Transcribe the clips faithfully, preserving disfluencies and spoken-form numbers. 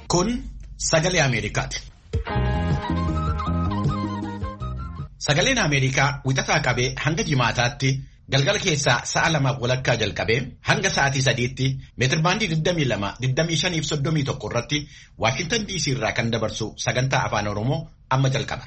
Kun sagalee Ameerikaati. Sagaleen Ameerikaa wixataa qabee hanga jimaataatti galgala keessaa sa'a lamaaf walakkaa jalqabee hanga sa'aatii sadiitti meetirbaandii digdamii lama, digdamii shanii fi soddomii tokko irratti Waashintan D C irraa kan dabarsu sagantaa afaan Oromoo amma jalqaba.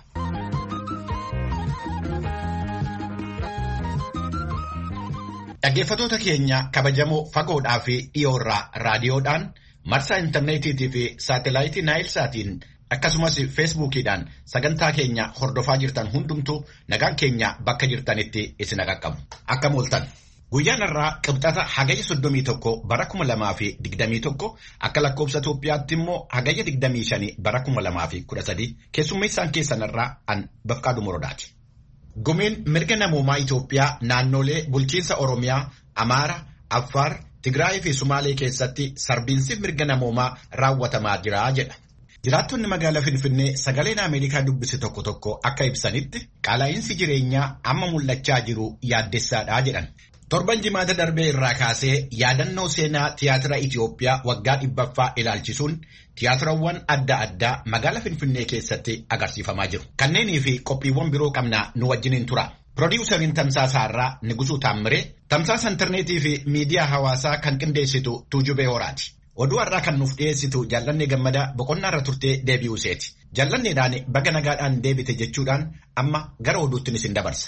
Dhaggeeffatoota keenya kabajamoo fagoodhaa fi dhiyoorraa raadiyoodhaan marsaa intarneetiitii fi saatelaayitii Naayilsaatiin akkasumas feesbuukiidhaan sagantaa keenya hordofaa jirtan hundumtuu nagaan keenya bakka jirtanitti isin qaqqabu. Akkam ooltan. Guyyaan irraa qibxata hagayya soddomii tokko bara kuma lamaa fi digdamii tokko akka lakkoobsa Itoophiyaatti immoo hagayya digdamii shanii bara kuma lamaa fi kudha sadii keessummeessaan keessan irraa an Bafqaaduu Morodaati. Gumiin mirga namoomaa Itoophiyaa naannolee bulchiinsa Oromiyaa, Amaara, Affaar, Tigraay fi Sumaalee keessatti sarbiinsi mirga namoomaa raawwatamaa jira jedha. Jiraattonni magaalaa Finfinnee sagaleen Ameerikaa dubbise tokko tokko akka ibsanitti qaala'insi jireenyaa amma mul'achaa jiru yaaddessaadha jedhan. Torban jimaata darbee irraa kaasee yaadannoo seenaa tiyaatira Itoophiyaa waggaa dhibbaffaa ilaalchisuun tiyaatirowwan adda addaa magaalaa Finfinnee keessatti agarsiifamaa jiru. Kanneenii fi qophiiwwan biroo qabnaa nu wajjiniin tura. Pirodiiwusariin Tamsaasa irraa Nigusuu Taammiree, Tamsaasa intarneetii fi miidiyaa hawaasaa kan qindeessitu Tuujubee Horaati. Oduu har'aa kan nuuf dhiyeessitu Jaallannee Gammadaa boqonnaa irra turtee deebi'uu seeti. Jaallanneedhaan baga nagaadhaan deebite jechuudhaan amma gara oduutti isin dabarsa.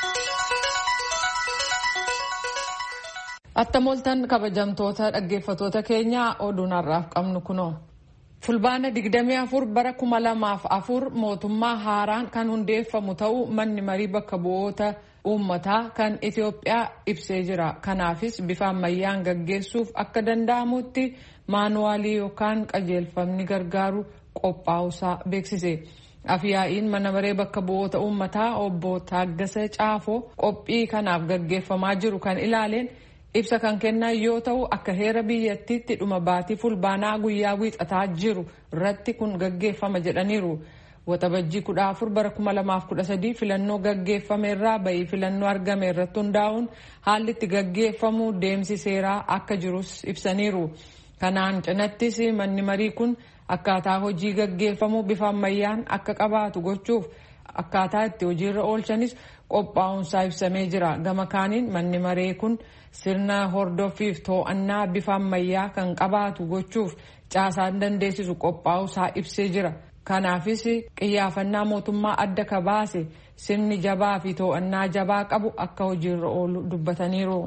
Attam ooltan kabajamtoota dhaggeeffatoota keenya oduun har'aaf qabnu kunoo. Fulbaana digdamii afur bara kuma lamaaf afur mootummaa haaraan kan hundeeffamu ta'uu manni marii bakka bu'oota uummataa kan Itoophiyaa ibsee jira. Kanaafis bifa ammayyaan gaggeessuuf akka danda'amutti maanuwaalii yookaan qajeelfamni gargaaru qophaa'uusaa beeksise. Afyaa'iin mana maree bakka bu'oota uummataa obbo Taaggasa Caafoo qophii kanaaf gaggeeffamaa jiru kan ilaaleen ibsa kan kennan yoo ta'u akka heera biyyattiitti dhuma baatii fulbaanaa guyyaa wiixataa jiru irratti kun gaggeeffama jedhaniiru. Waxabajjii kudha afur bara kuma lamaaf kudha sadii filannoo gaggeeffame irraa ba'ii filannoo argame irratti hundaa'uun haalli itti gaggeeffamu deemsi seeraa akka jirus ibsaniiru. Kanaan cinattis manni marii kun akkaataa hojii gaggeeffamu bifa ammayyaan akka qabaatu gochuuf akkaataa itti hojiirra oolchanis qophaa'uunsaa ibsamee jira. Gama kaaniin manni maree kun sirna hordoffiif to'annaa bifa ammayyaa kan qabaatu gochuuf caasaan dandeessisu qophaa'uusaa ibsee jira. Kanaafis qiyyaafannaa mootummaa adda ka baase sirni jabaa fi to'annaa jabaa qabu akka hojiirra oolu dubbataniiru.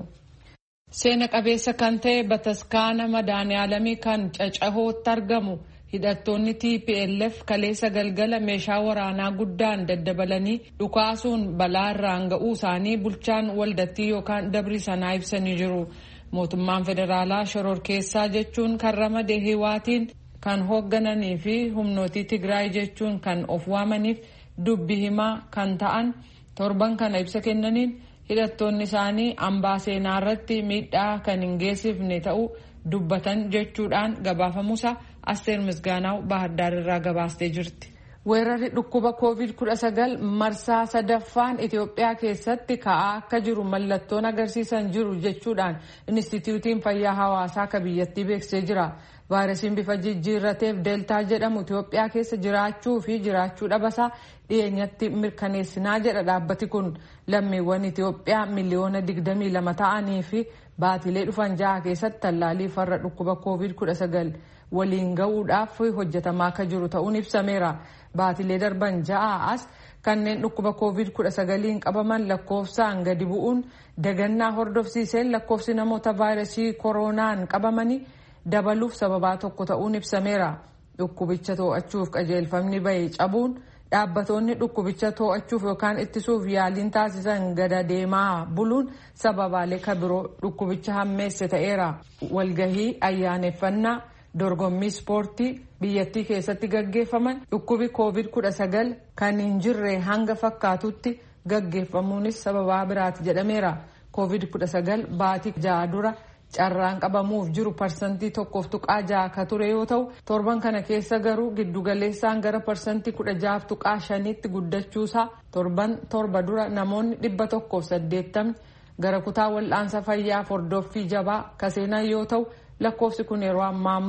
Seena qabeessa kan ta'e bataskaana madaaniyaalamii kan Cacahootti argamu hidhattoonni T P L F kaleessa galgala meeshaa waraanaa guddaan daddabalanii dhukaasuun balaa irraan ga'uu isaanii bulchaan waldattii yookaan dabri sanaa ibsanii jiru. Mootummaan federaalaa shororkeessaa jechuun kan ramadee Hiwaatiin kan hooggananii fi humnootii Tigraay jechuun kan of waamaniif dubbi himaa kan ta'an torban kana ibsa kennaniin hidhattoonni isaanii hambaa seenaa irratti miidhaa kan hin geessifne ta'uu dubbatan jechuudhaan gabaafamuusa Asteer Misgaanaaw Baahirdaar irraa gabaastee jirti. Weerarri dhukkuba koovid kudha sagal marsaa sadaffaan Itoophiyaa keessatti ka'aa akka jiru mallattoon agarsiisan jiru jechuudhaan Inistituutiin Fayyaa Hawaasaa ka biyyattii beeksisee jira. Vaayirasiin bifa jijjiirrateef deeltaa jedhamu Itoophiyaa keessa jiraachuu fi jiraachuu dhabasaa dhiyeenyatti mirkaneessinaa jedha dhaabbati kun. Lammiiwwan Itoophiyaa miliyoona digdamii lama ta'anii fi baatilee dhufan ja'a keessatti tallaalii farra dhukkuba koovid kudha sagal waliin ga'uudhaaf hojjetamaa akka jiru ta'uun ibsameera. Baatilee darban ja'a as kanneen dhukkuba koovid kudha sagaliin qabaman lakkoofsaan gadi bu'uun dagannaa hordofsiiseen lakkoofsi namoota vaayirasii koronaan qabamanii dabaluuf sababaa tokko ta'uun ibsameera. Dhukkubicha to'achuuf qajeelfamni bahe cabuun dhaabbatoonni dhukkubicha to'achuuf yookaan ittisuuf yaaliin taasisan gada deemaa buluun sababaalee ka biroo dhukkubicha hammeesse ta'eera. Walgahii ayyaaneffannaa dorgommii ispoortii biyyattii keessatti gaggeeffaman dhukkubi koovid kudha sagal kan hin jirre hanga fakkaatutti gaggeeffamuunis sababaa biraati jedhameera. koovid kudha sagal baatii ja'a dura carraan qabamuuf jiru parsantii tokkoof tuqaa ja'a ka ture yoo ta'u torban kana keessa garuu giddugaleessaan gara parsantii kudha ja'aaf tuqaa shaniitti guddachuusaa torban torba dura namoonni dhibba tokkoof saddeettamni gara kutaa wal'aansa fayyaa hordoffii jabaa ka seenan yoo ta'u lakkoofsi kun yeroo ammaa immoo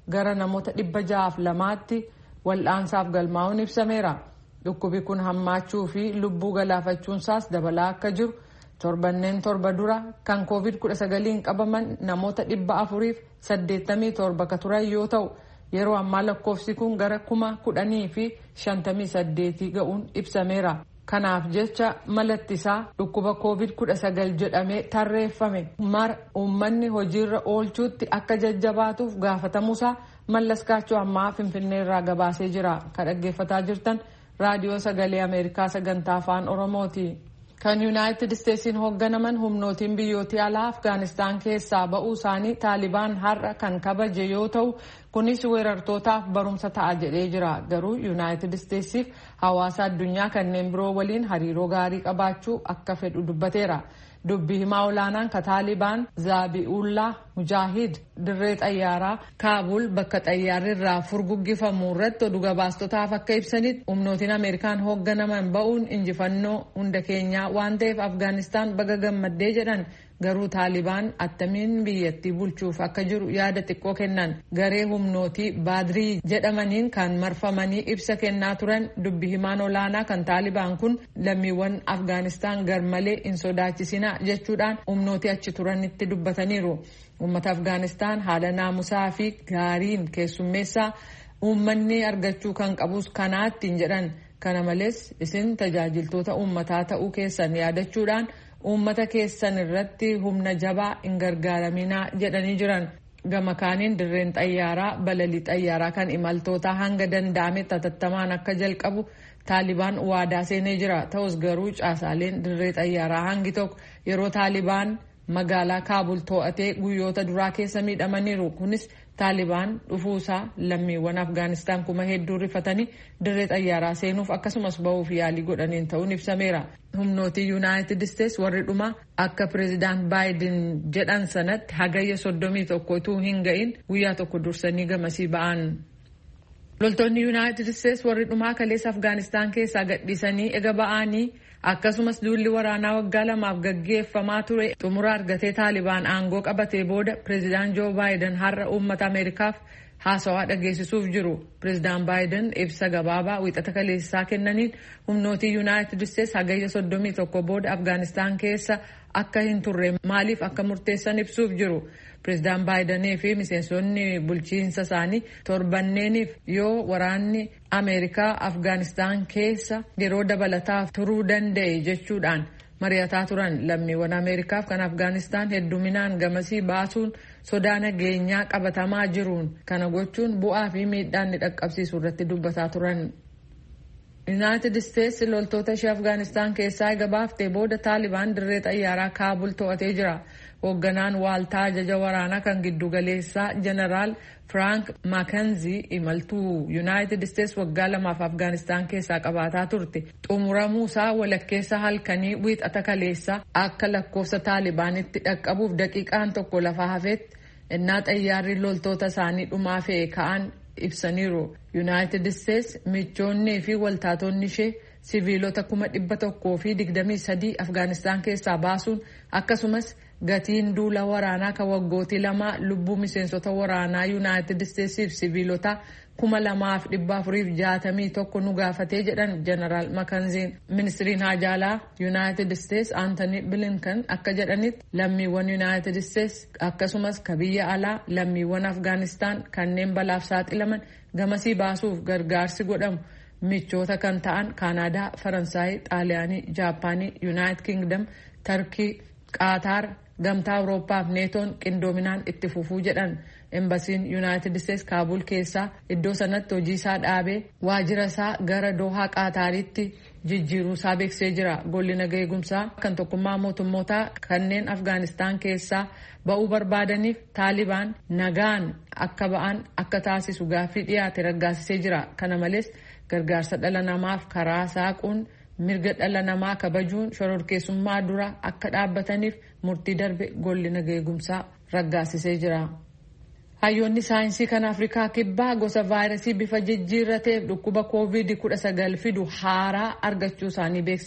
gara namoota dhibba ja'aaf lamaatti wal'aansaaf galmaa'uun ibsameera. Dhukkubi kun hammaachuu fi lubbuu galaafachuunsaas dabalaa akka jiru torbanneen torba dura kan koovid kudha sagaliin qabaman namoota dhibba afuriif saddeettamii torba ka turan yoo ta'u yeroo ammaa lakkoofsi kun gara kuma kudhanii fi shantamii saddeetii ga'uun ibsameera. Kanaaf jecha malattisaa dhukkuba koovid kudha sagal jedhamee tarreeffame mara uummanni hojiirra oolchuutti akka jajjabaatuuf gaafatamuusaa Mallaskaachoo ammaa Finfinneerraa gabaasee jira. Kan dhaggeeffataa jirtan raadiyoo sagalee Ameerikaa sagantaa afaan Oromooti. Kan Yuunaayitid Isteetsiin hoogganaman humnootiin biyyootii alaa Afgaanistaan keessaa ba'uu isaanii Taalibaan har'a kan kabaje yoo ta'u kunis weerartootaaf barumsa ta'a jedhee jira. Garuu Yuunaayitid Isteetsiif hawaasa addunyaa kanneen biroo waliin hariiroo gaarii qabaachuu akka fedhu dubbateera. Dubbii himaa olaanaan ka Taalibaan Zaabi'ullaa Mujaahid dirree xayyaaraa Kaabul bakka xayyaarri irraa furguggifamu irratti oduu gabaastotaaf akka ibsanitti humnootiin Ameerikaan hoogganaman ba'uun injifannoo hunda keenyaa waan ta'eef Afgaanistaan baga gammaddee jedhan. Garuu Taalibaan attamiin biyyattii bulchuuf akka jiru yaada xiqqoo kennan. Garee humnootii Baadrii jedhamaniin kan marfamanii ibsa kennaa turan dubbii himaan olaanaa kan Taalibaan kun lammiiwwan Afgaanistaan garmalee hin sodaachisinaa jechuudhaan humnootii achi turanitti dubbataniiru. Uummata Afgaanistaan haala naamusaa fi gaariin keessummeessaa uummanni argachuu kan qabus kanaattiin jedhan. Kana malees isin tajaajiltoota uummataa ta'uu keessan yaadachuudhaan uummata keessan irratti humna jabaa hin gargaaraminaa jedhanii jiran. Gama kaaniin dirreen xayyaaraa balalii xayyaaraa kan imaltootaa hanga danda'ametti hatattamaan akka jalqabu Taalibaan waadaa seenee jira. Ta'us garuu caasaaleen dirree xayyaaraa hangi tokko yeroo Taalibaan magaalaa Kaabul to'atee guyyoota duraa keessa miidhamaniiru. Kunis Taalibaan dhufuusaa lammiiwwan Afgaanistaan kuma hedduu rifatanii dirree xayyaaraa seenuuf akkasumas ba'uuf yaalii godhaniin ta'uun ibsameera. Humnootii Yuunaayitid Isteets warri dhumaa akka pireezidaant Baayiden jedhan sanatti hagayya soddomii tokko utuu hin ga'in guyyaa tokko dursanii gamasii ba'an. Loltoonni Yuunaayitid Isteets warri dhumaa kaleessa Afgaanistaan keessaa gadhiisanii ega ba'anii akkasumas duulli waraanaa waggaa lamaaf gaggeeffamaa ture xumura argatee Taalibaan aangoo qabatee booda pireezidaant Joo Baayiden har'a uummata Ameerikaaf haasawaa dhageessisuuf jiru. Pireezidaant Baayiden ibsa gabaabaa wiixata kaleessaa kennaniin humnootii Yuunaayitid Isteets hagayya soddomii tokko booda Afgaanistaan keessa akka hin turre maaliif akka murteessan ibsuuf jiru. Pireezidaant Baayidenii fi miseensonni bulchiinsa isaanii torbanneeniif yoo waraanni Ameerikaa Afgaanistaan keessa yeroo dabalataaf turuu danda'e jechuudhaan mari'ataa turan. Lammiiwwan Ameerikaaf kan Afgaanistaan hedduminaan gamasii baasuun sodaa nageenyaa qabatamaa jiruun kana gochuun bu'aa fi miidhaan ni dhaqqabsiisu irratti dubbataa turan. Yuunaayitid Isteets loltoota ishee Afgaanistaan keessaa eega baaftee booda Taalibaan dirree xayyaaraa Kaabul to'atee jira. Hoogganaan waaltaa ajaja waraanaa kan giddugaleessaa Jeneraal Frank Maakenzii imaltuu Yuunaayitid Isteets waggaa lamaaf Afgaanistaan keessaa qabaataa turte. Xumuramuusaa walakkeessa halkanii wiixata kaleessaa akka lakkoofsa Taalibaanitti dhaqqabuuf daqiiqaan tokko lafa hafetti innaa xayyaarri loltoota isaanii dhumaa fe'e ka'an ibsaniiru. Yuunaayitid Isteets michoonnii fi waltaatonni ishee siviilota kuma dhibba tokkoo fi digdamii sadii Afgaanistaan keessaa baasuun akkasumas gatiin duula waraanaa kan waggootii lama lubbuu miseensota waraanaa Yuunaayitid Isteetsiif siviilota kuma lamaaf dhibba afuriif jaatamii tokko nu gaafatee jedhan Jeneraal Makanziin. Ministiriin haajaalaa Yuunaayitid Isteets Aantanii Bilinkan akka jedhanitti lammiiwwan Yuunaayitid Isteets akkasumas ka biyya alaa lammiiwwan Afgaanistaan kanneen balaaf saaxilaman gamasii baasuuf gargaarsi godhamu michoota kan ta'an Kaanaadaa, Faransaay, Xaaliyaanii, Jaapaanii, Yuunaayitid Kingdom, Tarkii, Qaataar, Gamtaa Awurooppaa fi neetoon qindoominaan itti fufuu jedhan. Embasiin Yuunaayitid Isteets Kaabul keessaa iddoo sanatti hojii isaa dhaabee waajjira isaa gara Doohaa Qaataaritti jijjiiruu isaa beeksisee jira. Golli nagaa eegumsaa kan tokkummaa mootummootaa kanneen Afgaanistaan keessaa ba'uu barbaadaniif Taalibaan nagaan akka ba'an akka taasisu gaaffii dhiyaate raggaasisee jira. Kana malees gargaarsa dhala namaaf karaa saaquun mirga dhala namaa kabajuun shororkeessummaa dura akka dhaabbataniif murtii darbe golli nagaa eegumsaa raggaasisee jira. Hayyoonni saayinsii kan Afrikaa kibbaa gosa vaayirasii bifa jijjiirrateef dhukkuba koovid kudha sagal fidu haaraa argachuu isaanii beeksisan.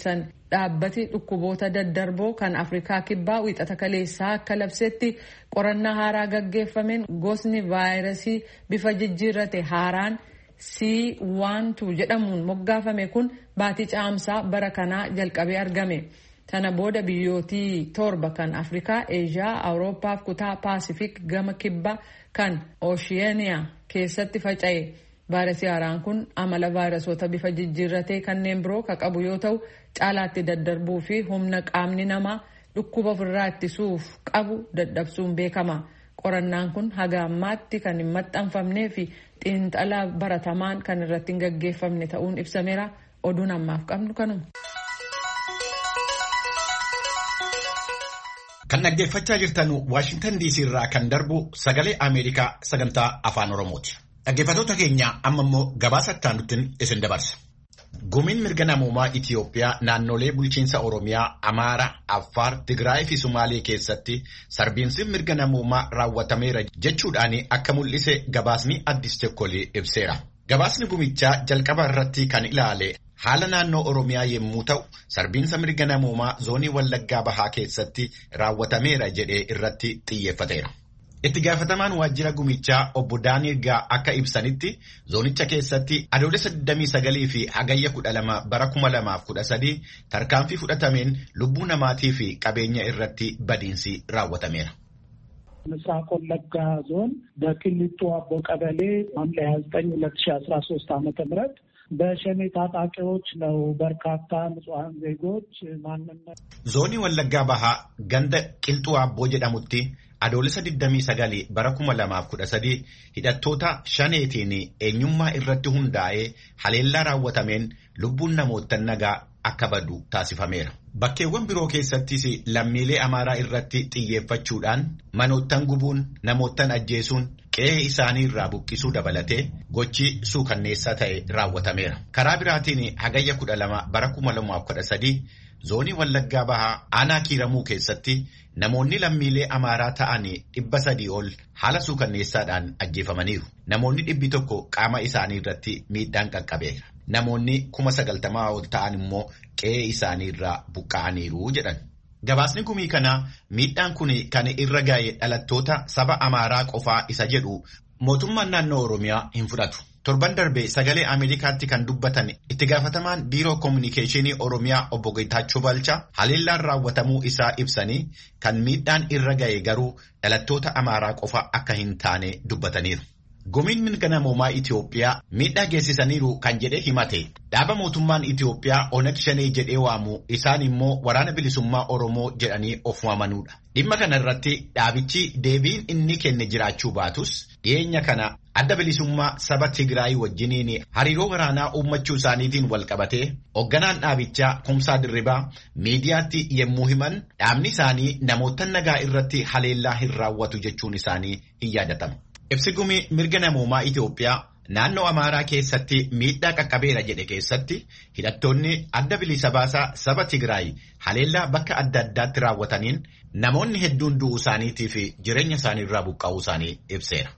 dhaabbati dhukkuboota daddarboo kan Afrikaa kibbaa wiixata kaleessaa akka labsetti qorannaa haaraa gaggeeffameen gosni vaayirasii bifa jijjiirrate haaraan C twelve jedhamuun moggaafame kun baatii caamsaa bara kanaa jalqabee argame. Tana booda biyyootii torba kan Afrikaa, Eeshiyaa, Awurooppaa fi kutaa Paasifik gama kibbaa kan Ooshiyaaniyaa keessatti faca'e. Vaayirasii haaraan kun amala vaayirasoota bifa jijjiirratee kanneen biroo ka qabu yoo ta'u caalaatti daddarbuu fi humna qaamni namaa dhukkuba ofirraa ittisuuf qabu dadhabsuun beekama. Qorannaan kun haga ammaatti kan hin maxxanfamnee fi xiinxala baratamaan kan irratti hin gaggeeffamne ta'uun ibsameera. Oduun ammaaf qabnu kanuma. Kan dhaggeeffachaa jirtan Waashingtan D C irraa kan darbu sagalee Ameerikaa sagantaa afaan Oromooti. Dhaggeeffattoota keenya amma immoo gabaasa itti isin dabarsa. Gumiin mirga namoomaa Itiyoophiyaa naannolee bulchiinsa Oromiyaa, Amaaraa, Affaar, Tigraay fi Sumaalee keessatti sarbiinsi mirga namoomaa raawwatameera jechuudhaan akka mul'ise gabaasni Addis Chekkolee ibseera. Gabaasni gumichaa jalqaba irratti kan ilaale haala naannoo Oromiyaa yommuu ta'u, sarbiinsa mirga namoomaa zoonii Wallaggaa Bahaa keessatti raawwatameera jedhee irratti xiyyeeffateera. Itti gaafatamaan waajjira gumichaa obbo Daaniil Gaa akka ibsanitti zoonicha keessatti adoolessa digdamii sagalii fi hagayya kudha lama bara kuma lamaaf kudha sadii tarkaanfii fudhatameen lubbuu namaatii fi qabeenya irratti badiinsi raawwatameera. ምስራቅ ወለጋ ዞን በቂሊንጦ አቦ ቀበሌ ሐምሌ ሃያ ዘጠኝ ሁለት ሺህ አስራ ሶስት ዓመተ ምህረት በሸኔ ታጣቂዎች ነው በርካታ ንጹሃን ዜጎች ማንነት ዞኒ ወለጋ ባሃ ገንደ ቂልጡ አቦ ጀዳሙቲ adoolessa digdamii sagalii bara kuma lamaaf kudha sadii hidhattoota shaneetiin eenyummaa irratti hundaa'ee haleellaa raawwatameen lubbuun namoota nagaa akka badu taasifameera. Bakkeewwan biroo keessattis lammiilee Amaaraa irratti xiyyeeffachuudhaan manoottan gubuun namoottan ajjeesuun qe'ee isaanii irraa buqqisuu dabalatee gochi suukanneessaa ta'e raawwatameera. Karaa biraatiin hagayya kudha lama bara kuma lamaaf kudha sadii zoonii Wallaggaa Bahaa aanaa Kiiramuu keessatti namoonni lammiilee Amaaraa ta'anii dhibba sadii ol haala suukanneessaadhaan ajjeefamaniiru. Namoonni dhibbi tokko qaama isaanii irratti miidhaan qaqqabeera. Namoonni kuma sagaltamaa ol ta'an immoo qe'ee isaanii irraa buqqa'aniiru jedhan. Gabaasni gumii kanaa miidhaan kun kan irra ga'e dhalattoota saba Amaaraa qofaa isa jedhu mootummaan naannoo Oromiyaa hin fudhatu. Torban darbe sagalee Ameerikaatti kan dubbatan itti gaafatamaan biiroo koominikeeshinii Oromiyaa obbo Geetaachoo Balchaa haleellaan raawwatamuu isaa ibsanii kan miidhaan irra ga'e garuu dhalattoota Amaaraa qofa akka hin taane dubbataniiru. Gumiin mirga namoomaa Itiyoophiyaa miidhaa geessisaniiru kan jedhee himate dhaaba mootummaan Itiyoophiyaa Oneg Shanee jedhee waamu isaan immoo waraana bilisummaa Oromoo jedhanii of waamanuudha. Dhimma kana irratti dhaabichi deebiin inni kenne jiraachuu baatus dhiyeenya kana adda bilisummaa saba Tigraay wajjiniin hariiroo waraanaa uummachuu isaaniitiin wal qabatee hoogganaan dhaabichaa Kumsaa Dirribaa miidiyaatti yemmuu himan dhaabni isaanii namoota nagaa irratti haleellaa hin raawwatu jechuun isaanii hin yaadatamu. Ibsi gumii mirga namoomaa Itiyoophiyaa naannoo Amaaraa keessatti miidhaa qaqqabeera jedhe keessatti hidhattoonni adda bilisa baasaa saba Tigraay haleellaa bakka adda addaatti raawwataniin namoonni hedduun du'uu isaaniitii fi jireenya isaanii irraa buqqa'uu isaanii ibseera.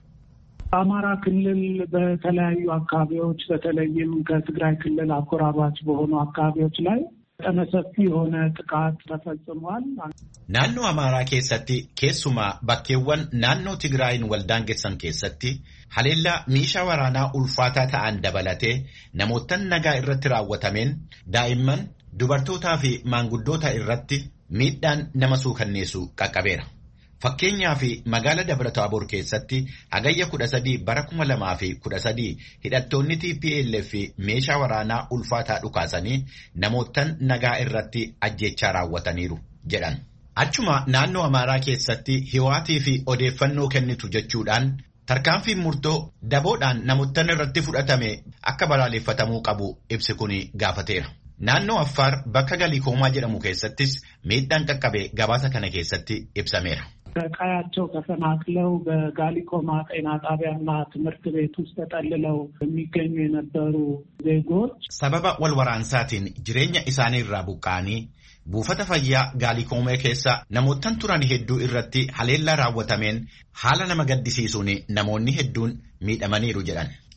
አማራ ክልል በተለያዩ አካባቢዎች በተለይም ከትግራይ ክልል አጎራባች በሆኑ አካባቢዎች ላይ መጠነ ሰፊ የሆነ ጥቃት ተፈጽሟል። ናኖ አማራ ኬሰቲ ኬሱማ ባኬወን ናኖ ትግራይን ወልዳንጌሰን ኬሰቲ ሀሌላ ሚሻ ወራና ኡልፋታ ተአን ደበለቴ ነሞተን ነጋ irratti raawwatameen daa'imman dubartootaa fi maanguddoota irratti miidhaan nama suukanneessu qaqqabeera. Fakkeenyaa fi magaala Dabra Taaboor keessatti hagayya kudha sadii bara kuma lamaa fi kudha sadii hidhattoonni T P L F meeshaa waraanaa ulfaataa dhukaasanii namootan nagaa irratti ajjechaa raawwataniiru jedhan. Achuma naannoo Amaaraa keessatti hiwaatii fi odeeffannoo kennitu jechuudhaan tarkaanfiin murtoo daboodhaan namootan irratti fudhatame akka balaaleffatamuu qabu ibsi kun gaafateera. Naannoo Affaar bakka Galikoomaa jedhamu keessattis miidhaan qaqqabe gabaasa kana keessatti ibsameera. ከቀያቸው ተፈናቅለው በጋሊኮማ ጤና ጣቢያና ትምህርት ቤት ውስጥ ተጠልለው የሚገኙ የነበሩ ዜጎች ሰበባ ወልወራንሳቲን ጅሬኛ ኢሳኒ irraa buqqa'anii buufata fayyaa Gaalikoomee keessa namoottan turan hedduu irratti haleellaa raawwatameen haala nama gaddisiisuun namoonni hedduun miidhamaniiru jedhan.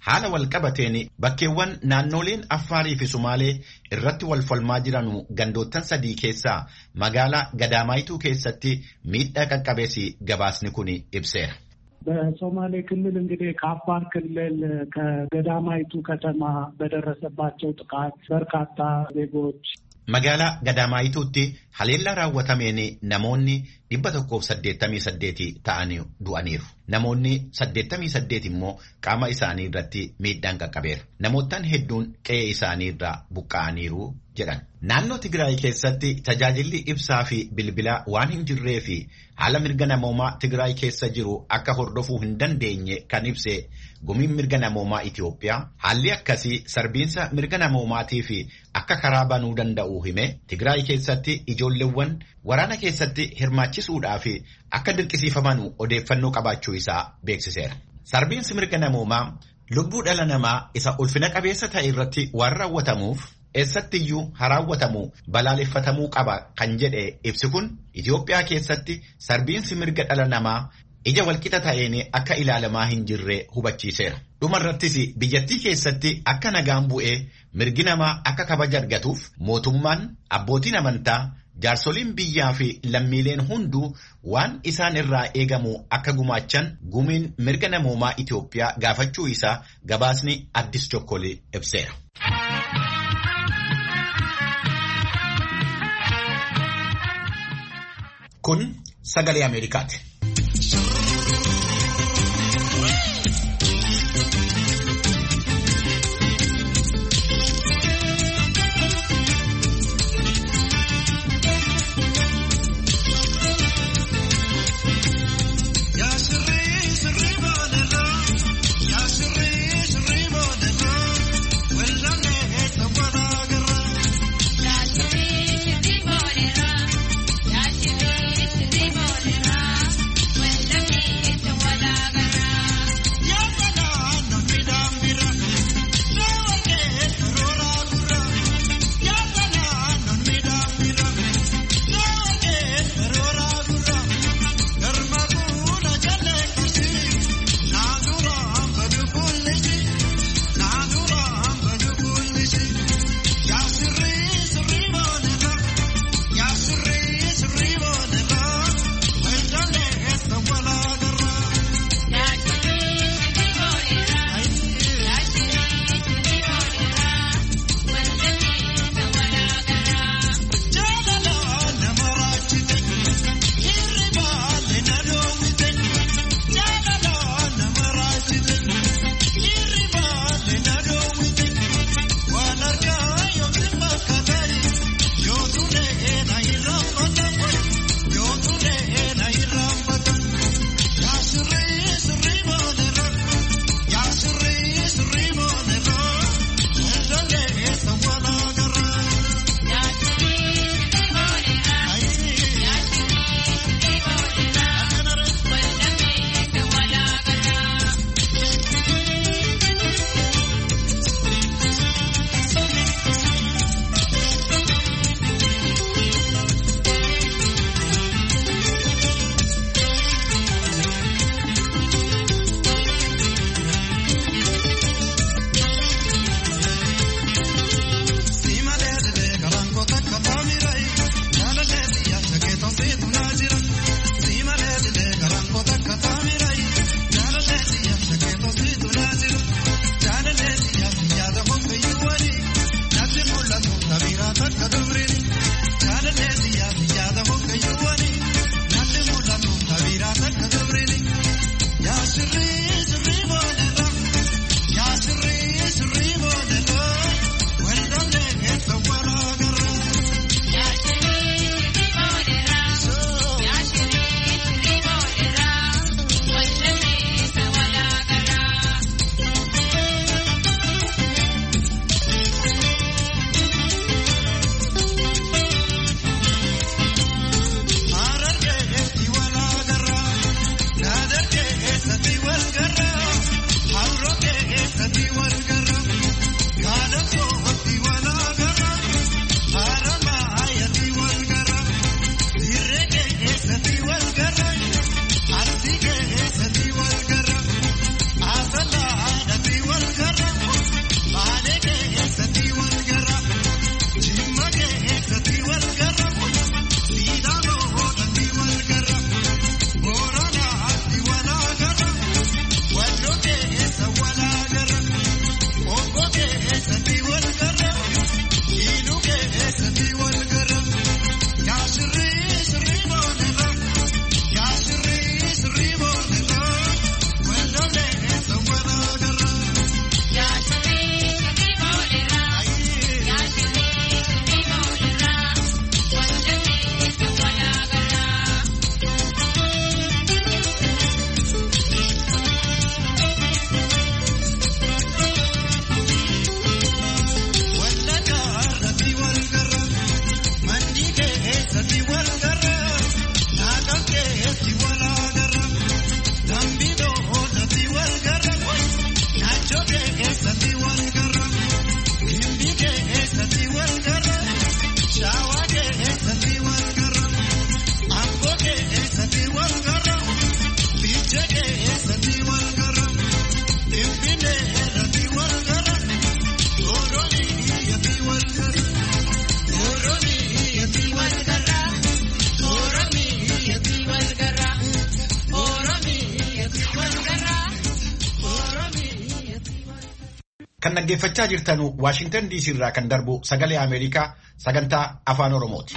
haala wal qabateen bakkeewwan naannoleen Affaarii fi Sumaalee irratti wal falmaa jiran gandoottan sadii keessaa magaalaa Gadaamaytuu keessatti miidhaa qaqqabees gabaasni kun ibseera. በሶማሌ ክልል እንግዲህ ከአፋር ክልል ከገዳማይቱ ከተማ በደረሰባቸው ጥቃት በርካታ ዜጎች magaalaa Gadaamayituutti haleellaa raawwatameen namoonni dhibba tokkoof saddeettamii saddeeti ta'anii du'aniiru. Namoonni saddeettamii saddeeti immoo qaama isaanii irratti miidhaan qaqqabeera. Namoottan hedduun qe'ee isaanii irraa buqqa'aniiru jedhan. Naannoo Tigraay keessatti tajaajilli ibsaa fi bilbilaa waan hin jirree fi haala mirga namoomaa Tigraay keessa jiru akka hordofuu hin dandeenye kan ibse gumiin mirga namoomaa Itoophiyaa haalli akkasii sarbiinsa mirga namoomaatii fi akka karaa banuu danda'u hime Tigraay keessatti ijoolleewwan waraana keessatti hirmaachisuudhaa fi akka dirqisiifaman odeeffannoo qabaachuu isaa beeksiseera. Sarbiinsi mirga namoomaa lubbuu dhala namaa isa ulfina qabeessa ta'e irratti waan raawwatamuuf eessattiyyuu haraawwatamu balaaleffatamuu qaba kan jedhe ibsi kun Itoophiyaa keessatti sarbiinsi mirga dhala namaa ija walqixa ta'een akka ilaalamaa hin jirre hubachiiseera. Dhumarrattis biyyattii keessatti akka nagaan bu'ee mirgi namaa akka kabaja argatuuf mootummaan abbootiin amantaa jaarsoliin biyyaa fi lammiileen hunduu waan isaan irraa eegamu akka gumaachan gumiin mirga namoomaa Itoophiyaa gaafachuu isaa gabaasni Addis Chokkolee ibseera. Kun sagalee Ameerikaati. Kan dhaggeeffachaa jirtan Waashingtan D C irraa kan darbu sagalee Ameerikaa sagantaa afaan Oromooti.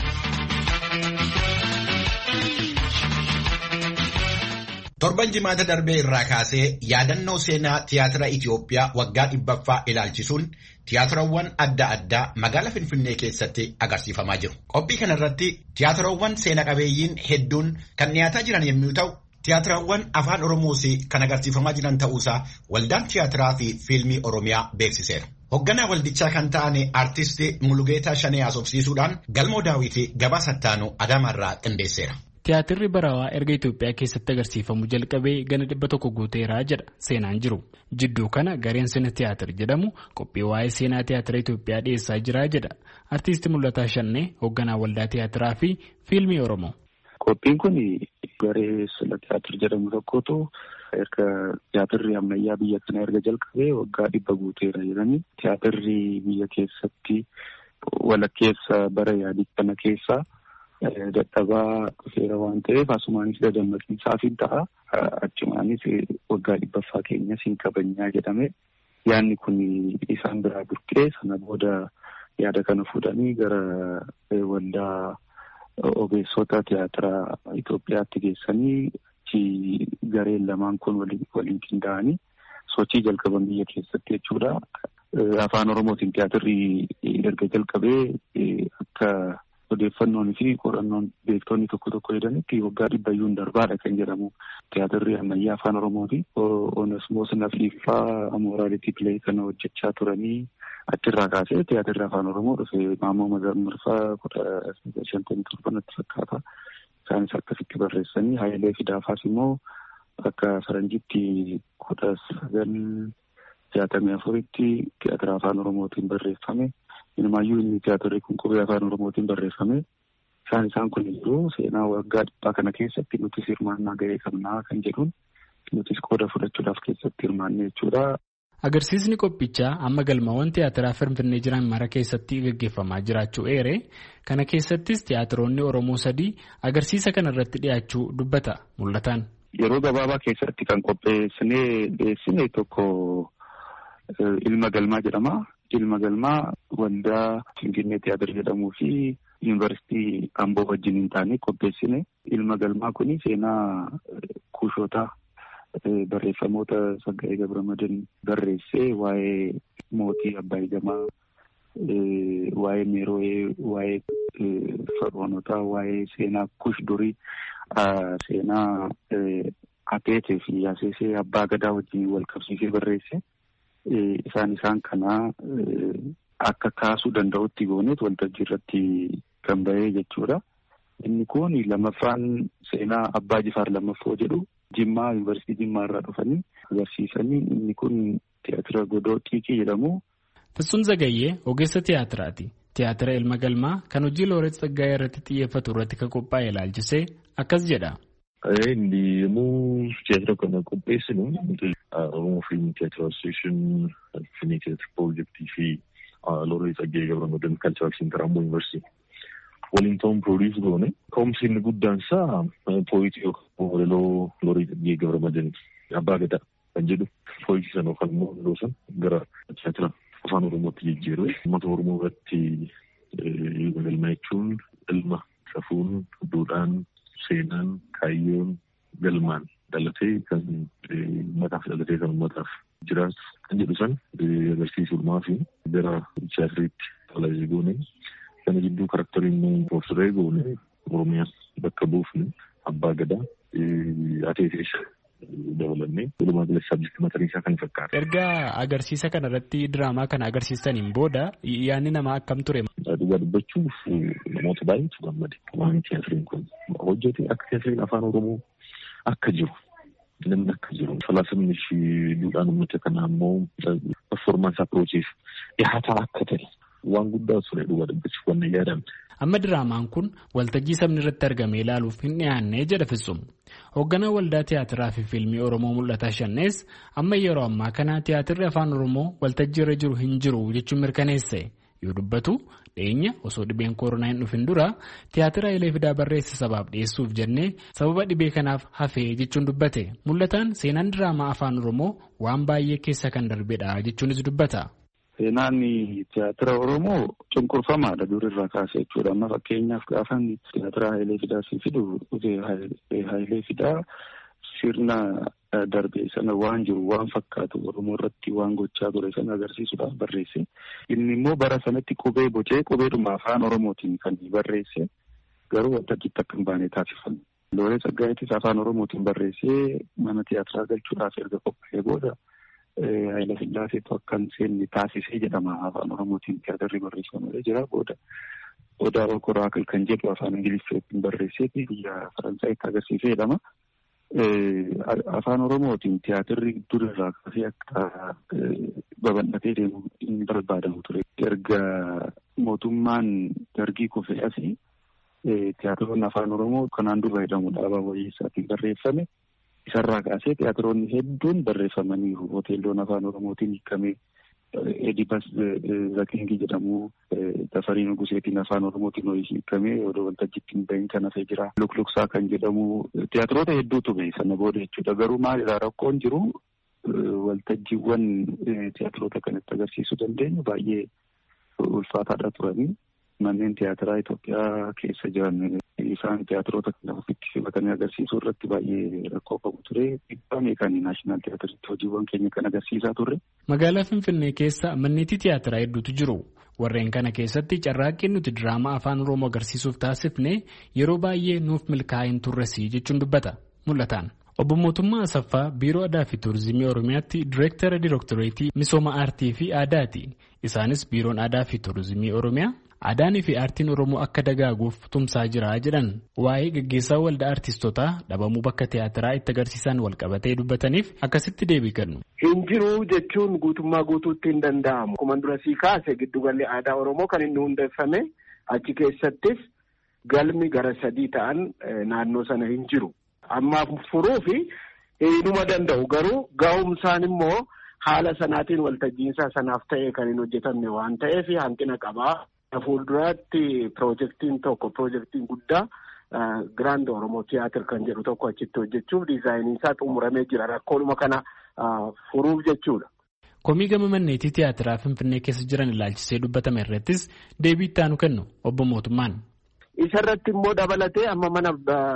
Torban jimaata darbee irraa kaasee yaadannoo seenaa tiyaatira Itiyoophiyaa waggaa dhibbaffaa ilaalchisuun tiyaatirowwan adda addaa magaalaa Finfinnee keessatti agarsiifamaa jiru. Qophii kanarratti tiyaatirowwan seena qabeeyyiin hedduun kan dhiyaataa jiran yommuu ta'u, tiyaatirowwan afaan Oromoos kan agarsiifamaa jiran ta'uusaa waldaan tiyaatiraa fi fiilmii Oromiyaa beeksiseera. Hoogganaa waldichaa kan ta'an aartistii Mulugeetaa Shanee haasofsiisuudhaan Galmoo Daawit gabaasa ittaanu Adaamaarraa qindeesseera. Tiyaatirri barawaa erga Itoophiyaa keessatti agarsiifamu jalqabee gana dhibba tokko guuteeraa jedha seenaan jiru. Jidduu kana gareen Sina Tiyaatir jedhamu qophii waa'ee seenaa tiyaatira Itoophiyaa dhiyeessaa jira jedha. Artiistii Mul'ataa Shannee hoogganaa waldaa tiyaatiraa fi fiilmii Oromoo. Qophiin kun garee Sina Tiyaatir jedhamu tokkotu erga tiyaatirri ammayyaa biyya kana erga jalqabee waggaa dhibba guuteera jedhanii tiyaatirri biyya keessatti walakkeessa bara yaadii kana keessaa dadhabaa dhufeera waan ta'eef asumaanis dadammaqiinsaaf hin ta'a. Achumaanis waggaa dhibbaffaa keenyas hin kabajnaa jedhame yaadni kun isaan biraa burqee sana booda yaada kana fuudhanii gara waldaa ogeessota tiyaatira Itoophiyaatti geessanii achi gareen lamaan kun waliin qindaa'anii sochii jalqaban biyya keessatti jechuudha. Afaan Oromootiin tiyaatirri erga jalqabee akka odeeffannoon fi qorannoon beektonni tokko tokko jedhanitti waggaa dhibbayyuun darbaadha kan jedhamu tiyaatirri ammayyaa afaan Oromooti. Onesmoos Nafiifaa Amooraaliti Pilee kana hojjechaa turanii achirraa kaasee tiyaatirri afaan Oromoo dhufe Maammoo Mazammarfaa kudha shantamii torbanatti fakkaata. Isaanis akkasitti barreessanii Hayilee Fidaafaas immoo akka faranjitti kudha sagal jaatamii afuritti tiyaatira afaan Oromootiin barreeffame. Inumaayyuu inni tiyaatirri kun qubee afaan Oromootiin barreeffame. Isaan isaan kun jiru seenaa waggaa dhibbaa kana keessatti nutis hirmaannaa gahee qabnaa kan jedhuun nutis qooda fudhachuudhaaf keessatti hirmaannee jechuudha. Agarsiisni qophichaa amma galmawwan tiyaatiraa Finfinnee jiran mara keessatti gaggeeffamaa jiraachuu eere. Kana keessattis tiyaatiroonni Oromoo sadii agarsiisa kana irratti dhiyaachuu dubbata Mul'ataan. Yeroo gabaabaa keessatti kan qopheessinee dhiyeessine tokko Ilma Galmaa jedhama. Ilma Galmaa waldaa Finfinnee Tiyaatir jedhamuu fi yuunivarsiitii Amboo wajjin hin taane qopheessine. Ilma Galmaa kun seenaa kuushootaa barreeffamoota Saggaayee Gabramadan barreessee waa'ee mootii Abbaay Gamaa, waa'ee Meeroo'ee, waa'ee Faroonotaa, waa'ee seenaa kuush durii, seenaa Ateetee fi Yaasesee Abbaa Gadaa wajjin wal qabsiisee barreesse. Isaan isaan kana akka kaasuu danda'utti gooneet waltajjii irratti kan bahee jechuudha. Inni kun lamaffaan seenaa Abbaa Jifaar Lammaffoo jedhu Jimmaa yuunivarsiitii Jimmaa irraa dhufanii agarsiisanii inni kun tiyaatira Godoo Xiiqii jedhamu. Fitsuun Zagayyee ogeessa tiyaatiraati. Tiyaatira Ilma Galmaa kan hojii Looreet Tsaggaayee irratti xiyyeeffatu irratti kan qophaa'e ilaalchisee akkas jedha. Inni yommuu tiyaatira kana qopheessinu Oromoo Fiilmii Tiyaatira Asooseeshin Finfinnee Tiyaatira Piroojeektii fi Looreet Tsaggaayee Gabramadan Kalcharal Seentar Amboo Yuunivarsiitii waliin ta'uun piroodiis goone. Ka'umsi inni guddaan isaa pooyitii yookaan walaloo Looreet Tsaggaayee Gabramadan Abbaa Gadaa kan jedhu pooyitii sana yookaan immoo walaloo sana gara tiyaatira afaan Oromootti jijjiiruu. Uummata Oromoo irratti galma jechuun ilma safuun duudhaan seenaan kaayyoon galmaan dhalatee kan uummataaf dhalatee kan uummataaf jiraatu kan jedhu san agarsiisuudhumaa fi gara tiyaatiriitti talaajii goone. Kana jidduu karakteriin Profeesar goone Oromiyaa bakka buufne Abbaa Gadaa Ateetees dabalannee walumaa galatti sabjektii mataa isaa kan fakkaata. Erga agarsiisa kana irratti diraamaa kana agarsiisaniin booda yaadni namaa akkam ture? Dhugaa dubbachuuf namoota baay'eetu gammade. Waan tiyaatiriin kun hojjete akka tiyaatiriin afaan Oromoo akka jiru namni akka jiru falaasamni fi duudhaan uummata kanaa immoo performance approachiif dhiyaataa akka ta'e waan guddaa ture dhugaa dubbachuuf waan yaadame. Amma diraamaan kun waltajjii sabni irratti argame ilaaluuf hin dhiyaannee jedha Fitsum. Hoogganaa waldaa tiyaatiraa fi fiilmii Oromoo Mul'ataa Shannees amma yeroo ammaa kana tiyaatirri afaan Oromoo waltajjii irra jiru hin jiru jechuun mirkaneesse. yoo dubbatu dhiyeenya osoo dhibeen koronaa hin dhufin dura tiyaatira Hayilee Fidaa barreesse sabaaf dhiyeessuuf jennee sababa dhibee kanaaf hafee jechuun dubbate. Mul'ataan seenaan diraamaa afaan Oromoo waan baay'ee keessa kan darbedha jechuunis dubbata. Seenaan tiyaatira Oromoo cunqurfamaadha durirraa kaasee jechuudha. Amma fakkeenyaaf gaafan tiyaatira Hayilee Fidaa si fidu Hayilee Fidaa sirna darbee sana waan jiru waan fakkaatu Oromoo irratti waan gochaa ture sana agarsiisuudhaaf barreesse. Inni immoo bara sanatti qubee bocee qubeedhuma afaan Oromootiin kan barreesse garuu waltajjiitti akka hin baane taasifame. Loolee Tsaggaayettis afaan Oromootiin barreessee mana tiyaatiraa galchuudhaaf erga qophaa'ee booda Hayilee Sillaaseetu akkan seenni taasisee jedhama afaan Oromootiin tiyaatirri barreeffamee jira. Booda Odaa Okoraakil kan jedhu afaan Ingiliffaatiin barreessee biyya Faransaayitti agarsiisee jedhama. Afaan Oromootiin tiyaatirri durirraa kaasee akka babal'atee deemu hin barbaadamu ture. Erga mootummaan dargii kufee asii tiyaatiroonni afaan Oromoo kanaan dura jedhamu dhaabaa wayyeessaatiin barreeffame. Isarraa kaasee tiyaatiroonni hedduun barreeffamaniiru. Hoteelonni afaan Oromootiin hiikamee Edibas Zakingii jedhamu Tafarii Nuguseetiin afaan Oromootiin hiikamee odoo waltajjiitti hin bahin kan hafee jira. Lukluksaa kan jedhamu tiyaatiroota hedduutu bahe sana booda jechuudha. Garuu maalirraa rakkoon jiru waltajjiiwwan tiyaatiroota kanatti agarsiisuu dandeenyu baay'ee ulfaataadha turanii. Manneen tiyaatiraa Itoophiyaa keessa jiran isaan tiyaatiroota kana ofitti simatanii agarsiisuu irratti baay'ee rakkoo qabu ture. Dhiibbaa meeqanii naashinaal tiyaatiritti hojiiwwan keenya kan agarsiisaa turre. Magaalaa Finfinnee keessa manneetii tiyaatiraa hedduutu jiru. Warreen kana keessatti carraaqqiin nuti diraamaa afaan Oromoo agarsiisuuf taasifne yeroo baay'ee nuuf milkaa'ee hin turresii jechuun dubbata. Mul'ataan. Obbo Mootummaa Asaffaa Biiroo Aadaa fi Turizimii Oromiyaatti Direektara Direektoreetii Misooma Aartii fi Aadaati. Isaanis Biiroon Aadaa fi Turizimii Oromiyaa aadaanii fi aartiin Oromoo akka dagaaguuf tumsaa jira jedhan. Waa'ee gaggeessaa waldaa aartistootaa dhabamuu bakka tiyaatiraa itti agarsiisan walqabatee dubbataniif akkasitti deebii kennu. Hin jiru jechuun guutummaa guutuutti hin danda'amu. Akkuma dura sii kaase giddugalli aadaa Oromoo kan inni hundeeffame achi keessattis galmi gara sadii ta'an naannoo sana hin jiru. Ammaaf furuu fi inuma danda'u garuu ga'umsaan immoo haala sanaatiin waltajjiinsaa sanaaf ta'ee kan hin hojjetamne waan ta'eef hanqina qabaa. Fuulduraatti piroojektiin tokko piroojektiin guddaa Giraand Oromoo Tiyaatir kan jedhu tokko achitti hojjechuuf diizaayiniin isaa xumuramee jira. Rakkoodhuma kana furuuf jechuudha. Komii gama manneetii tiyaatiraa Finfinnee keessa jiran ilaalchisee dubbatame irrattis deebii itti aanu kennu obbo Mootummaan. Isarratti immoo dabalatee amma mana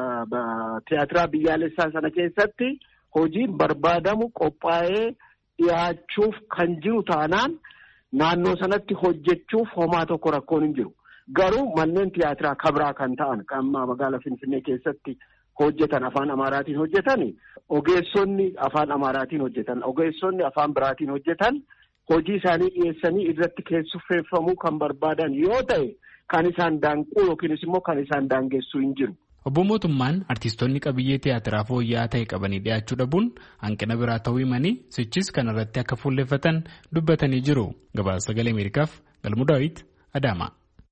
tiyaatiraa biyyaalessaa sana keessatti hojiin barbaadamu qophaa'ee dhiyaachuuf kan jiru taanaan naannoo sanatti hojjechuuf homaa tokko rakkoon hin jiru. Garuu manneen tiyaatiraa kabraa kan ta'an amma magaalaa Finfinnee keessatti hojjetan afaan Amaaraatiin hojjetan ogeessonni afaan Amaaraatiin hojjetan ogeessonni afaan biraatiin hojjetan hojii isaanii dhiyeessanii irratti keessuffeeffamuu kan barbaadan yoo ta'e kan isaan daanquu yookiinis immoo kan isaan daangeessuu hin jiru. Obbo Mootummaan artistoonni qabiyyee tiyaatiraa fooyya'aa ta'e qabanii dhiyaachuu dhabuun hanqina biraa ta'uu himanii sichis kanarratti akka fuulleffatan dubbatanii jiru. Gabaasa Sagalee Ameerikaaf Galmuu Daawit Adaamaa.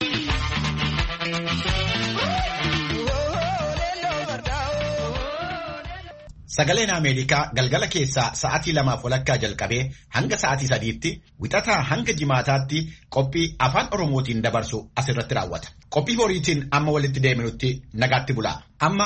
Sagaleen Ameerikaa galgala keessaa sa'aatii lamaaf walakkaa jalqabee hanga sa'aatii sadiitti wixataa hanga jimaataatti qophii afaan Oromootiin dabarsu asirratti raawwata. Qophii boriitiin amma walitti deebinutti nagaatti bulaa. Amma